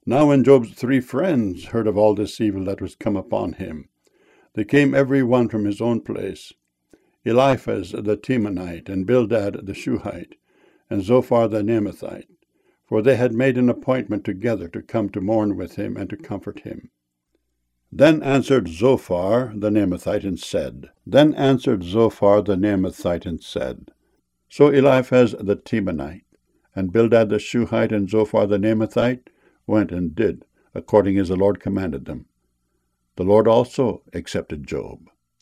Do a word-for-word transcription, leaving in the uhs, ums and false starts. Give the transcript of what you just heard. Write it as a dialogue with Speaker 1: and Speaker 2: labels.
Speaker 1: Now when Job's three friends heard of all this evil that was come upon him, they came every one from his own place, Eliphaz the Temanite, and Bildad the Shuhite, and Zophar the Naamathite, for they had made an appointment together to come to mourn with him and to comfort him. Then answered Zophar the Naamathite and said, Then answered Zophar the Naamathite and said, So Eliphaz the Temanite, and Bildad the Shuhite, and Zophar the Naamathite went and did according as the Lord commanded them. The Lord also accepted Job.